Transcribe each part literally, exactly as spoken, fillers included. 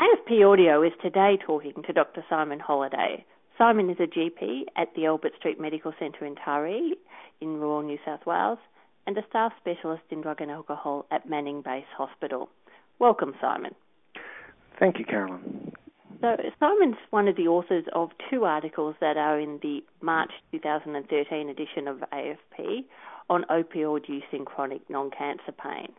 A F P Audio is today talking to Doctor Simon Holliday. Simon is a G P at the Albert Street Medical Centre in Taree in rural New South Wales and a staff specialist in drug and alcohol at Manning Base Hospital. Welcome, Simon. Thank you, Carolyn. So Simon's one of the authors of two articles that are in the March two thousand thirteen edition of A F P on opioid use in chronic non-cancer pain.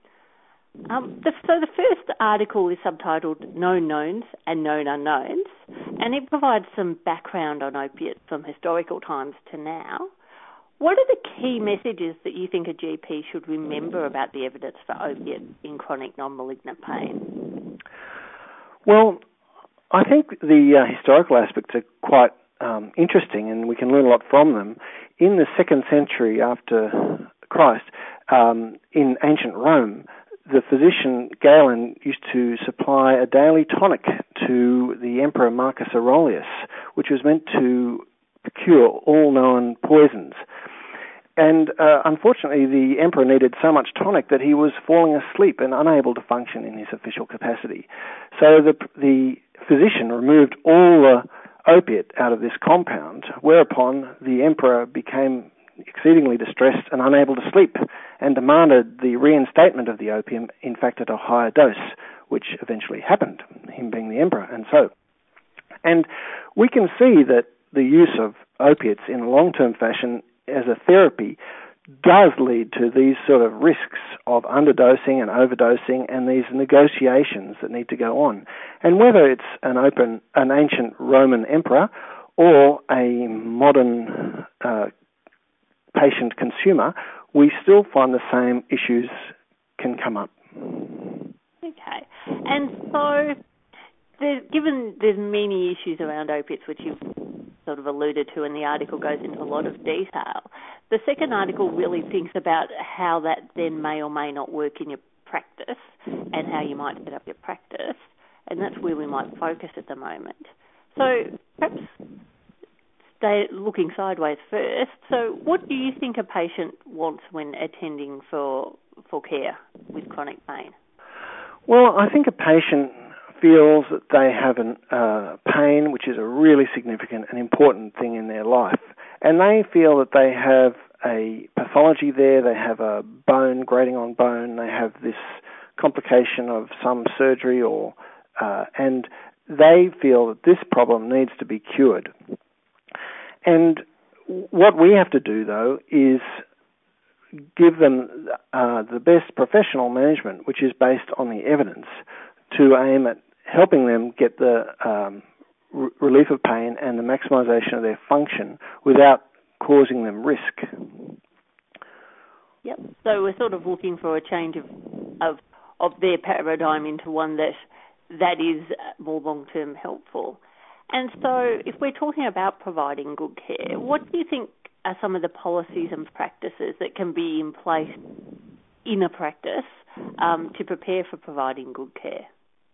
Um, the, so the first article is subtitled Known Knowns and Known Unknowns, and it provides some background on opiates from historical times to now. What are the key messages that you think a G P should remember about the evidence for opiates in chronic non-malignant pain? Well, I think the uh, historical aspects are quite um, interesting, and we can learn a lot from them. In the second century after Christ, um, in ancient Rome, the physician Galen used to supply a daily tonic to the Emperor Marcus Aurelius, which was meant to cure all known poisons. And uh, unfortunately, the emperor needed so much tonic that he was falling asleep and unable to function in his official capacity. So the, the physician removed all the opiate out of this compound, whereupon the emperor became exceedingly distressed and unable to sleep, and demanded the reinstatement of the opium, in fact at a higher dose, which eventually happened, him being the emperor, and so. And we can see that the use of opiates in a long-term fashion as a therapy does lead to these sort of risks of underdosing and overdosing and these negotiations that need to go on. And whether it's an open, an ancient Roman emperor or a modern uh, patient consumer, we still find the same issues can come up. Okay. And so, there's, given there's many issues around opiates, which you've sort of alluded to, and the article goes into a lot of detail, the second article really thinks about how that then may or may not work in your practice and how you might set up your practice, and that's where we might focus at the moment. So perhaps stay looking sideways first. So what do you think a patient wants when attending for for care with chronic pain? Well, I think a patient feels that they have an, uh, pain, which is a really significant and important thing in their life. And they feel that they have a pathology there, they have a bone grating on bone, they have this complication of some surgery, or uh, and they feel that this problem needs to be cured. And what we have to do, though, is give them uh, the best professional management, which is based on the evidence, to aim at helping them get the um, r- relief of pain and the maximization of their function without causing them risk. Yep. So we're sort of looking for a change of of, of their paradigm into one that that is more long-term helpful. And so if we're talking about providing good care, what do you think are some of the policies and practices that can be in place in a practice um, to prepare for providing good care?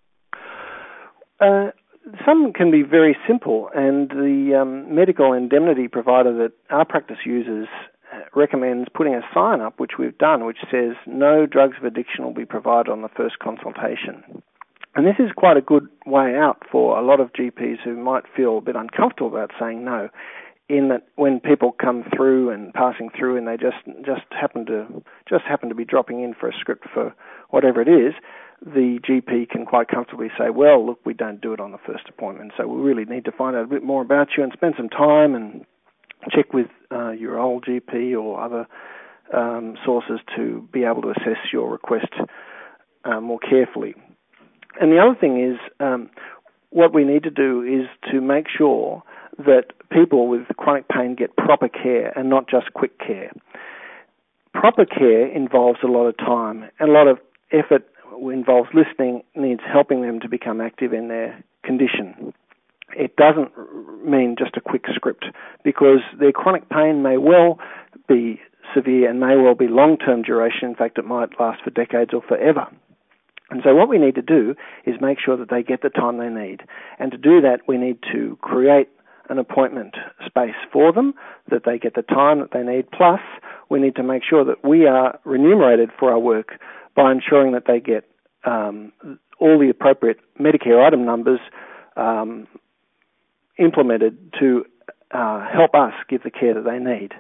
Uh, some can be very simple, and the um, medical indemnity provider that our practice uses recommends putting a sign up, which we've done, which says no drugs of addiction will be provided on the first consultation. And this is quite a good way out for a lot of G Ps who might feel a bit uncomfortable about saying no, in that when people come through and passing through and they just just happen to just happen to be dropping in for a script for whatever it is, the G P can quite comfortably say, well, look, we don't do it on the first appointment, so we really need to find out a bit more about you and spend some time and check with uh, your old G P or other um, sources to be able to assess your request uh, more carefully. And the other thing is, um, what we need to do is to make sure that people with chronic pain get proper care and not just quick care. Proper care involves a lot of time and a lot of effort, involves listening, needs helping them to become active in their condition. It doesn't mean just a quick script, because their chronic pain may well be severe and may well be long-term duration. In fact, it might last for decades or forever. And so what we need to do is make sure that they get the time they need. And to do that, we need to create an appointment space for them, that they get the time that they need. Plus, we need to make sure that we are remunerated for our work by ensuring that they get um, all the appropriate Medicare item numbers um, implemented to uh, help us give the care that they need.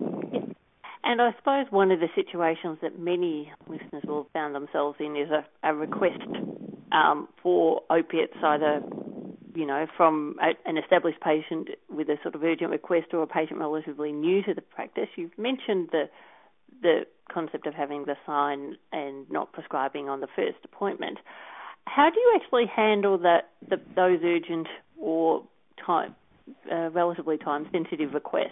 And I suppose one of the situations that many listeners will have found themselves in is a, a request um, for opiates, either, you know, from a, an established patient with a sort of urgent request or a patient relatively new to the practice. You've mentioned the the concept of having the sign and not prescribing on the first appointment. How do you actually handle that, the, those urgent or time, uh, relatively time-sensitive requests?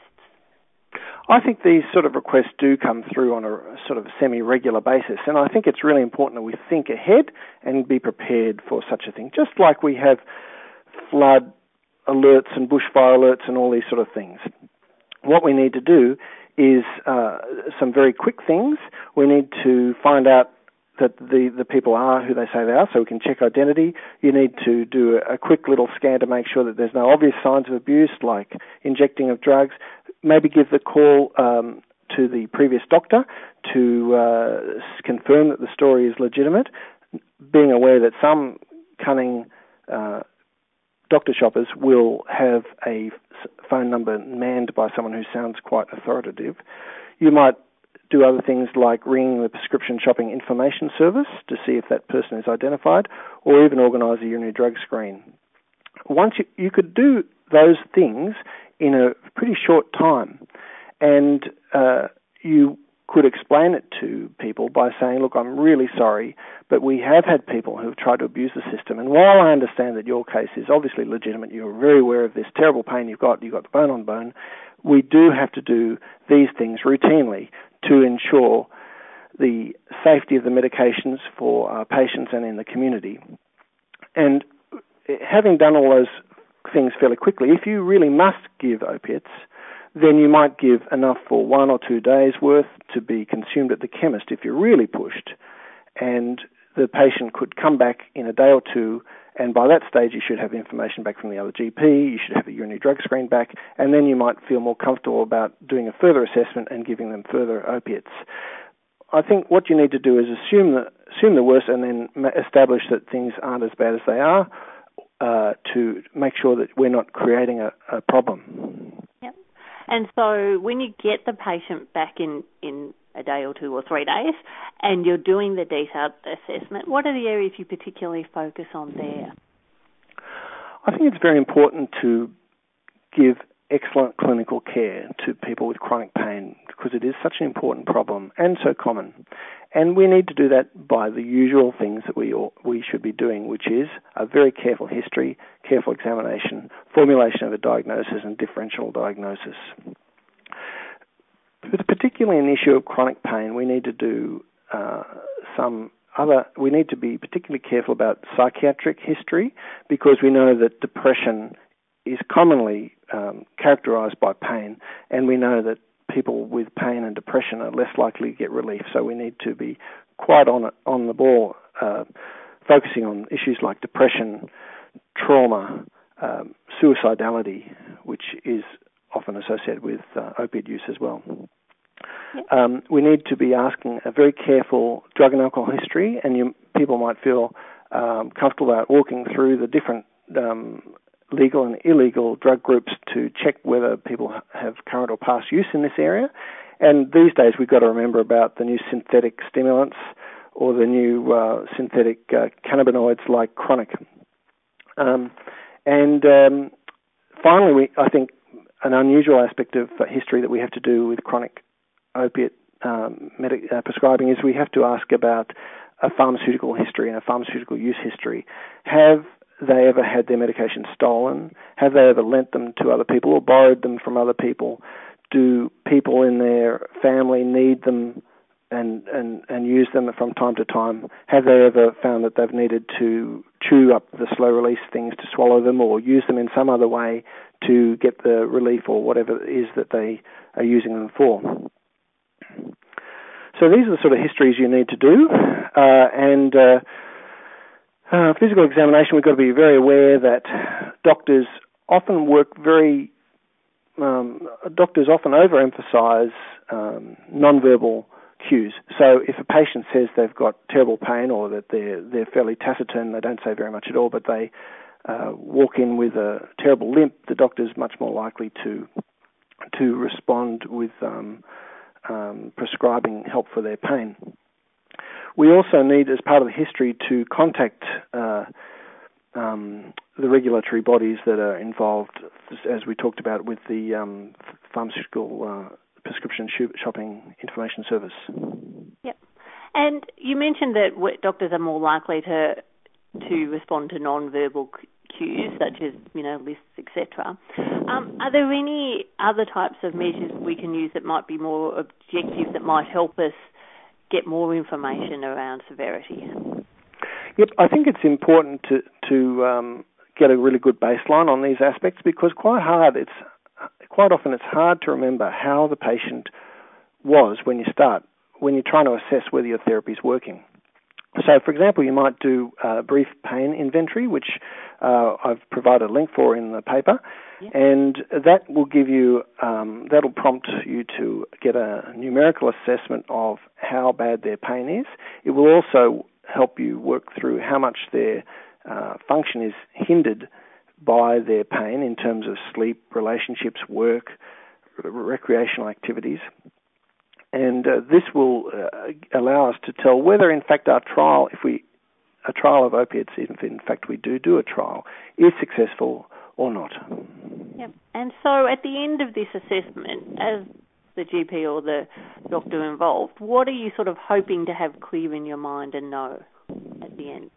I think these sort of requests do come through on a sort of semi-regular basis, and I think it's really important that we think ahead and be prepared for such a thing, just like we have flood alerts and bushfire alerts and all these sort of things. What we need to do is uh, some very quick things. We need to find out that the, the people are who they say they are, so we can check identity. You need to do a, a quick little scan to make sure that there's no obvious signs of abuse, like injecting of drugs. Maybe give the call um, to the previous doctor to uh, confirm that the story is legitimate, being aware that some cunning uh, doctor shoppers will have a phone number manned by someone who sounds quite authoritative. You might do other things like ring the prescription shopping information service to see if that person is identified, or even organise a urinary drug screen. Once you, you could do those things in a pretty short time, and uh, you could explain it to people by saying, look, I'm really sorry, but we have had people who have tried to abuse the system, and while I understand that your case is obviously legitimate, you're very aware of this terrible pain you've got, you've got the bone on bone, we do have to do these things routinely to ensure the safety of the medications for our patients and in the community. And having done all those things fairly quickly, if you really must give opiates, then you might give enough for one or two days' worth to be consumed at the chemist if you're really pushed, and the patient could come back in a day or two, and by that stage you should have information back from the other G P, you should have a urinary drug screen back, and then you might feel more comfortable about doing a further assessment and giving them further opiates. I think what you need to do is assume the, assume the worst and then establish that things aren't as bad as they are, uh, to make sure that we're not creating a, a problem. Yep. And so when you get the patient back in, in a day or two or three days and you're doing the detailed assessment, what are the areas you particularly focus on there? I think it's very important to give excellent clinical care to people with chronic pain because it is such an important problem and so common. And we need to do that by the usual things that we all, we should be doing, which is a very careful history, careful examination, formulation of a diagnosis and differential diagnosis. But particularly an issue of chronic pain, we need to do uh, some other, we need to be particularly careful about psychiatric history because we know that depression is commonly um, characterized by pain, and we know that people with pain and depression are less likely to get relief, so we need to be quite on it, on the ball, uh, focusing on issues like depression, trauma, um, suicidality, which is often associated with uh, opiate use as well. Yep. Um, we need to be asking a very careful drug and alcohol history, and you, people might feel um, comfortable about walking through the different um, legal and illegal drug groups to check whether people have current or past use in this area. And these days we've got to remember about the new synthetic stimulants or the new uh, synthetic uh, cannabinoids like Chronic. Um, and um, finally, we, I think an unusual aspect of history that we have to do with chronic opiate um, medic, uh, prescribing is we have to ask about a pharmaceutical history and a pharmaceutical use history. Have they ever had their medication stolen? Have they ever lent them to other people or borrowed them from other people? Do people in their family need them and, and, and use them from time to time? Have they ever found that they've needed to chew up the slow-release things to swallow them or use them in some other way to get the relief or whatever it is that they are using them for? So these are the sort of histories you need to do. Uh, and... Uh, Uh, physical examination, we've got to be very aware that doctors often work very, um, doctors often overemphasize um, non-verbal cues. So if a patient says they've got terrible pain or that they're they're fairly taciturn, they don't say very much at all, but they uh, walk in with a terrible limp, the doctor's much more likely to to respond with um, um, prescribing help for their pain. We also need, as part of the history, to contact uh, um, the regulatory bodies that are involved, as we talked about with the um, pharmaceutical uh, prescription shopping information service. Yep. And you mentioned that doctors are more likely to to respond to non-verbal cues, such as, you know, lists, et cetera. Um, are there any other types of measures we can use that might be more objective, that might help us get more information around severity? Yep, I think it's important to to um, get a really good baseline on these aspects, because quite hard, it's quite often it's hard to remember how the patient was when you start, when you're trying to assess whether your therapy is working. So, for example, you might do a brief pain inventory, which uh, I've provided a link for in the paper, yep. And that will give you, um, that'll prompt you to get a numerical assessment of how bad their pain is. It will also help you work through how much their uh, function is hindered by their pain in terms of sleep, relationships, work, recreational activities. And uh, this will uh, allow us to tell whether, in fact, our trial, if we, a trial of opiates, if in fact we do do a trial, is successful or not. Yep. And so at the end of this assessment, as the G P or the doctor involved, what are you sort of hoping to have clear in your mind and know at the end?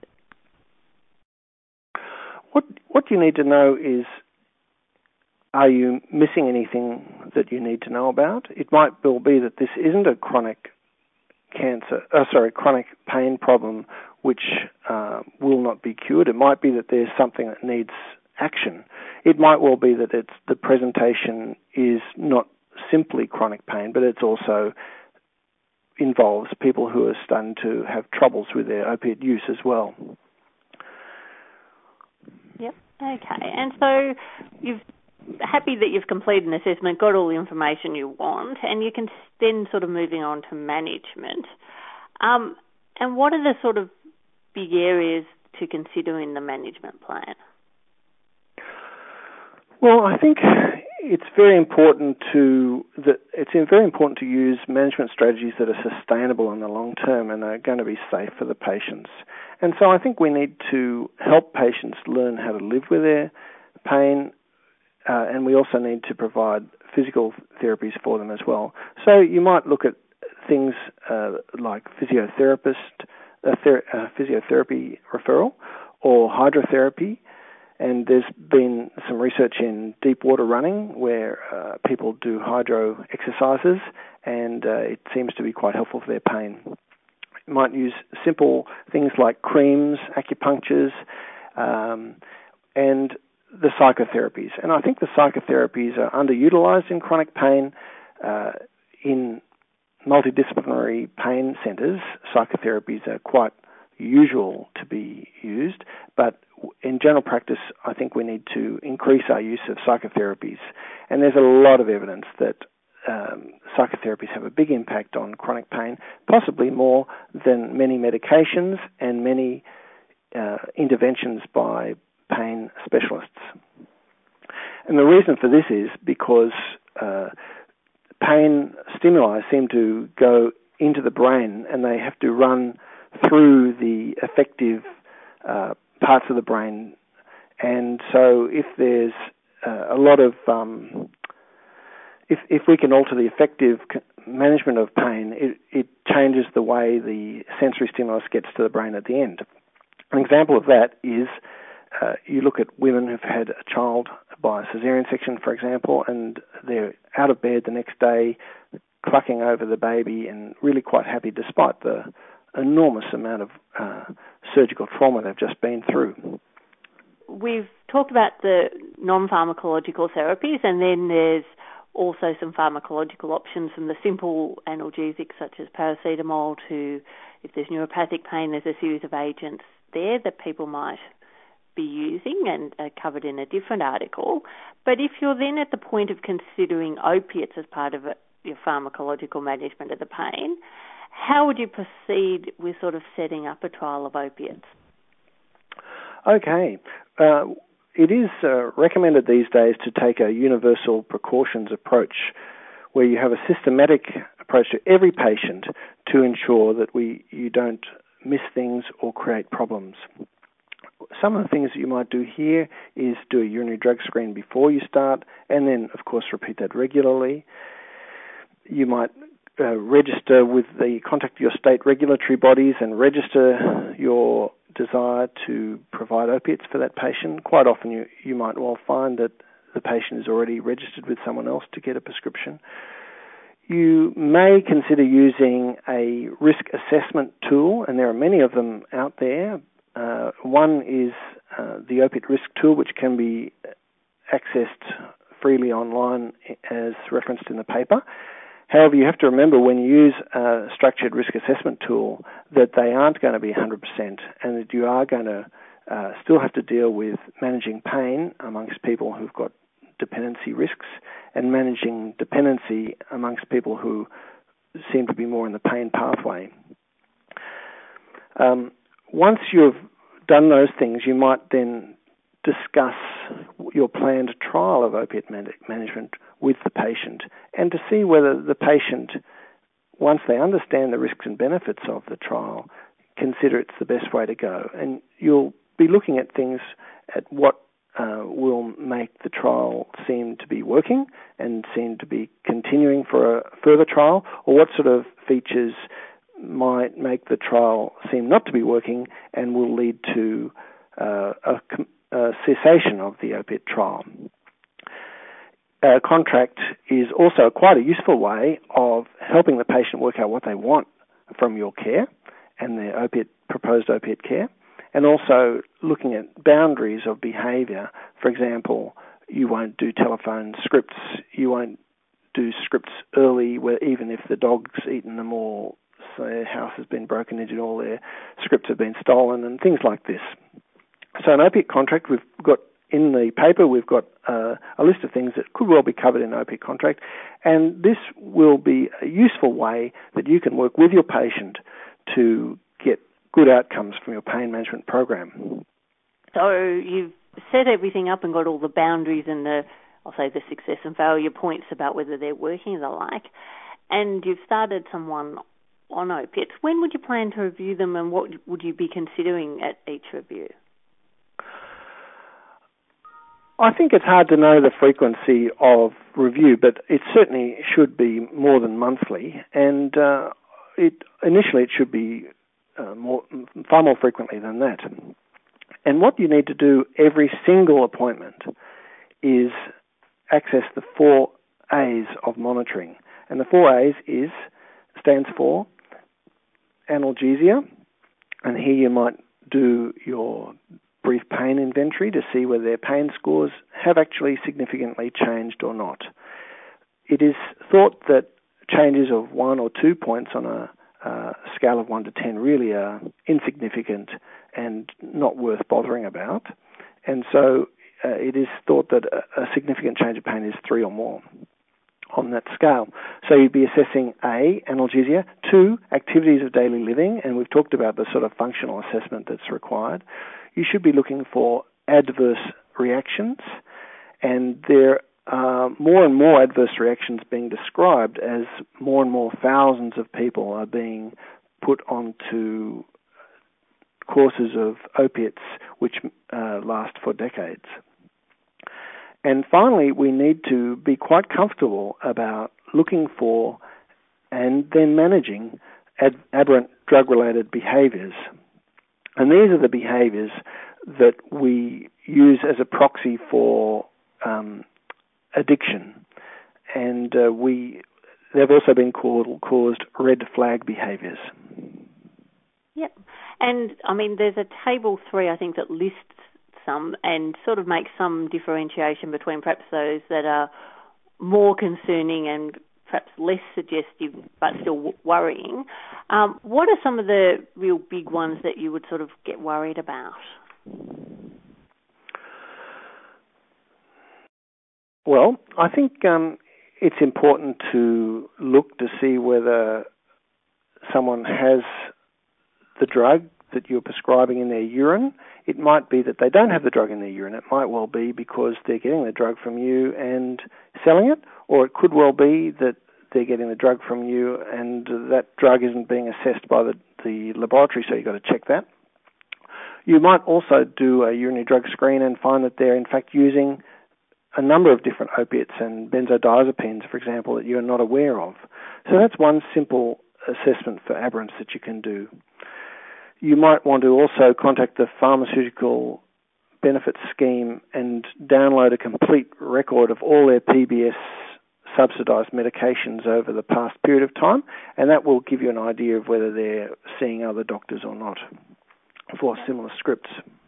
What what you need to know is, are you missing anything that you need to know about? It might well be that this isn't a chronic cancer, oh, sorry, chronic pain problem which uh, will not be cured. It might be that there's something that needs action. It might well be that it's the presentation is not simply chronic pain, but it's also involves people who are starting to have troubles with their opiate use as well. Yep. Okay. And so you've happy that you've completed an assessment, got all the information you want, and you can then sort of moving on to management. Um, and what are the sort of big areas to consider in the management plan? Well, I think it's very important to that it's very important to use management strategies that are sustainable in the long term and are going to be safe for the patients. And so I think we need to help patients learn how to live with their pain, uh, and we also need to provide physical therapies for them as well. So you might look at things uh, like physiotherapist, uh, ther- uh, physiotherapy referral, or hydrotherapy. And there's been some research in deep water running where uh, people do hydro exercises, and uh, it seems to be quite helpful for their pain. You might use simple things like creams, acupunctures, um, and the psychotherapies. And I think the psychotherapies are underutilized in chronic pain. Uh, in multidisciplinary pain centres, psychotherapies are quite usual to be used, but in general practice, I think we need to increase our use of psychotherapies. And there's a lot of evidence that um, psychotherapies have a big impact on chronic pain, possibly more than many medications and many uh, interventions by pain specialists. And the reason for this is because uh, pain stimuli seem to go into the brain, and they have to run through the affective uh, parts of the brain. And so if there's uh, a lot of, um, if if we can alter the effective management of pain, it, it changes the way the sensory stimulus gets to the brain at the end. An example of that is uh, you look at women who've had a child by a cesarean section, for example, and they're out of bed the next day, clucking over the baby and really quite happy despite the enormous amount of uh, surgical trauma they've just been through. We've talked about the non-pharmacological therapies, and then there's also some pharmacological options, from the simple analgesics such as paracetamol to, if there's neuropathic pain, there's a series of agents there that people might be using and are covered in a different article. But if you're then at the point of considering opiates as part of it, your pharmacological management of the pain, how would you proceed with sort of setting up a trial of opiates? Okay. Uh, it is uh, recommended these days to take a universal precautions approach where you have a systematic approach to every patient to ensure that we you don't miss things or create problems. Some of the things that you might do here is do a urinary drug screen before you start, and then, of course, repeat that regularly. You might uh, register with the contact your state regulatory bodies and register your desire to provide opiates for that patient. Quite often you, you might well find that the patient is already registered with someone else to get a prescription. You may consider using a risk assessment tool, and there are many of them out there. Uh, one is uh, the Opiate Risk Tool, which can be accessed freely online as referenced in the paper. However, you have to remember when you use a structured risk assessment tool that they aren't going to be one hundred percent, and that you are going to uh, still have to deal with managing pain amongst people who've got dependency risks and managing dependency amongst people who seem to be more in the pain pathway. Um, once you've done those things, you might then discuss your planned trial of opiate man- management with the patient and to see whether the patient, once they understand the risks and benefits of the trial, consider it's the best way to go. And you'll be looking at things at what uh, will make the trial seem to be working and seem to be continuing for a further trial, or what sort of features might make the trial seem not to be working and will lead to uh, a, a cessation of the opiate trial. A contract is also quite a useful way of helping the patient work out what they want from your care and their opiate, proposed opiate care, and also looking at boundaries of behaviour. For example, you won't do telephone scripts, you won't do scripts early where even if the dog's eaten them or so their house has been broken into, all their scripts have been stolen and things like this. So an opiate contract, we've got in the paper, we've got uh, a list of things that could well be covered in an opiate contract, and this will be a useful way that you can work with your patient to get good outcomes from your pain management program. So you've set everything up and got all the boundaries and the, I'll say, the success and failure points about whether they're working and the like, and you've started someone on opiates. When would you plan to review them, and what would you be considering at each review? I think it's hard to know the frequency of review, but it certainly should be more than monthly, and uh, it initially it should be uh, more, far more frequently than that. And what you need to do every single appointment is access the four A's of monitoring, and the four A's is stands for analgesia, and here you might do your brief pain inventory to see whether their pain scores have actually significantly changed or not. It is thought that changes of one or two points on a uh, scale of one to ten really are insignificant and not worth bothering about. And so uh, it is thought that a, a significant change of pain is three or more on that scale. So you'd be assessing A, analgesia, two, activities of daily living, and we've talked about the sort of functional assessment that's required. You should be looking for adverse reactions, and there are more and more adverse reactions being described as more and more thousands of people are being put onto courses of opiates which uh, last for decades. And finally, we need to be quite comfortable about looking for and then managing ad- aberrant drug-related behaviours. And these are the behaviours that we use as a proxy for um, addiction. And uh, we they've also been called, caused red flag behaviours. Yep. And, I mean, there's a table three, I think, that lists some and sort of makes some differentiation between perhaps those that are more concerning and perhaps less suggestive but still w- worrying. Um, what are some of the real big ones that you would sort of get worried about? Well, I think um, it's important to look to see whether someone has the drug that you're prescribing in their urine. It might be that they don't have the drug in their urine. It might well be because they're getting the drug from you and selling it, or it could well be that they're getting the drug from you and that drug isn't being assessed by the, the laboratory, so you've got to check that. You might also do a urinary drug screen and find that they're in fact using a number of different opiates and benzodiazepines, for example, that you're not aware of. So that's one simple assessment for aberrance that you can do. You might want to also contact the Pharmaceutical Benefits Scheme and download a complete record of all their P B S subsidised medications over the past period of time, and that will give you an idea of whether they're seeing other doctors or not for similar scripts.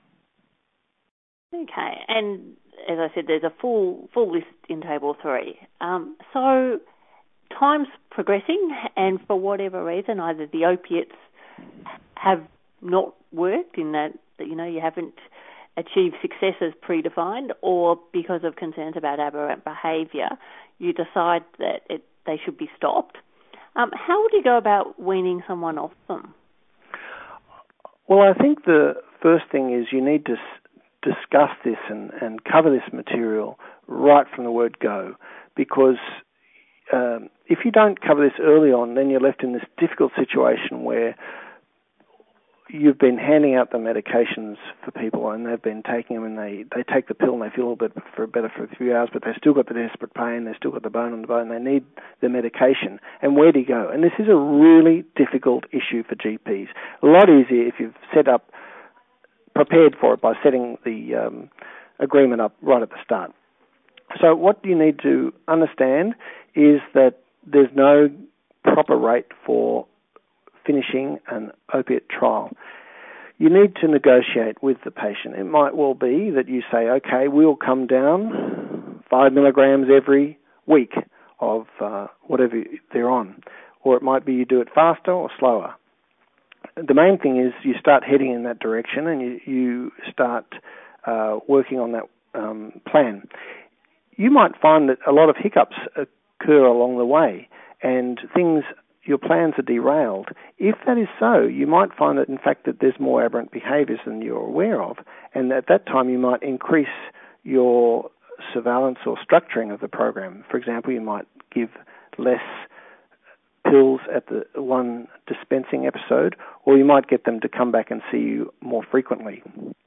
Okay, and as I said, there's a full full list in Table three. Um, so time's progressing, and for whatever reason, either the opiates have not worked in that, that you know, you haven't achieved success as predefined, or because of concerns about aberrant behaviour, you decide that it, they should be stopped. Um, how would you go about weaning someone off them? Well, I think the first thing is you need to s- discuss this and, and cover this material right from the word go, because um, if you don't cover this early on, then you're left in this difficult situation where you've been handing out the medications for people and they've been taking them and they, they take the pill and they feel a bit for better for a few hours, but they've still got the desperate pain, they've still got the bone on the bone, they need the medication. And where do you go? And this is a really difficult issue for G Ps. A lot easier if you've set up, prepared for it by setting the um, agreement up right at the start. So what you need to understand is that there's no proper rate for finishing an opiate trial. You need to negotiate with the patient. It might well be that you say, okay, we'll come down five milligrams every week of uh, whatever they're on. Or it might be you do it faster or slower. The main thing is you start heading in that direction and you, you start uh, working on that um, plan. You might find that a lot of hiccups occur along the way and things your plans are derailed. If that is so, you might find that in fact that there's more aberrant behaviours than you're aware of, and at that time you might increase your surveillance or structuring of the program. For example, you might give less pills at the one dispensing episode, or you might get them to come back and see you more frequently.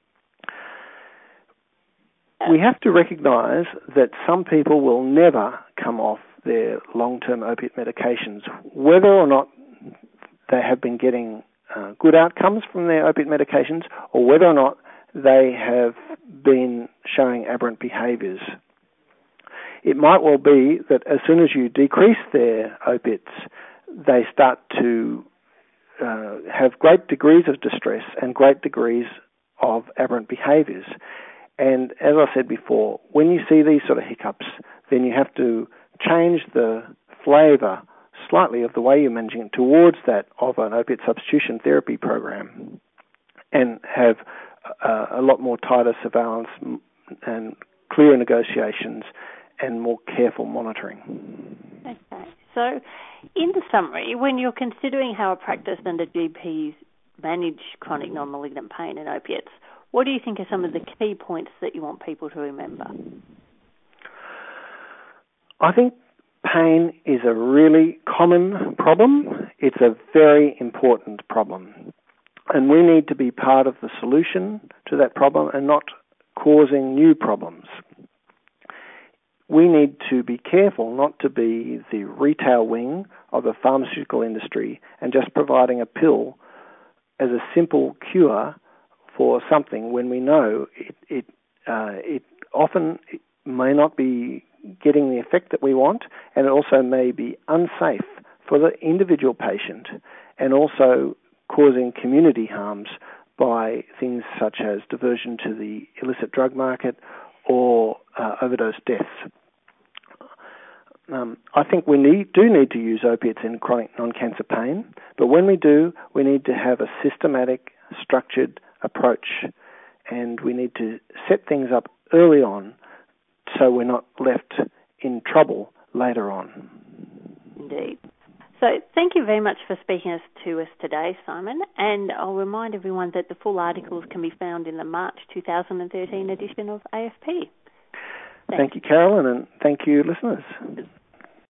We have to recognise that some people will never come off their long-term opiate medications, whether or not they have been getting uh, good outcomes from their opiate medications or whether or not they have been showing aberrant behaviours. It might well be that as soon as you decrease their opiates, they start to uh, have great degrees of distress and great degrees of aberrant behaviours. And as I said before, when you see these sort of hiccups, then you have to change the flavour slightly of the way you're managing it towards that of an opiate substitution therapy program and have uh, a lot more tighter surveillance and clearer negotiations and more careful monitoring. Okay. So in the summary, when you're considering how a practice and a G P manage chronic non-malignant pain and opiates, what do you think are some of the key points that you want people to remember? I think pain is a really common problem. It's a very important problem. And we need to be part of the solution to that problem and not causing new problems. We need to be careful not to be the retail wing of the pharmaceutical industry and just providing a pill as a simple cure for something when we know it it, uh, it often may not be getting the effect that we want, and it also may be unsafe for the individual patient and also causing community harms by things such as diversion to the illicit drug market or uh, overdose deaths. Um, I think we need, do need to use opiates in chronic non-cancer pain, but when we do, we need to have a systematic, structured approach, and we need to set things up early on so we're not left in trouble later on. Indeed. So thank you very much for speaking to us today, Simon, and I'll remind everyone that the full articles can be found in the March two thousand thirteen edition of A F P. Thank you, Carolyn, and thank you, listeners.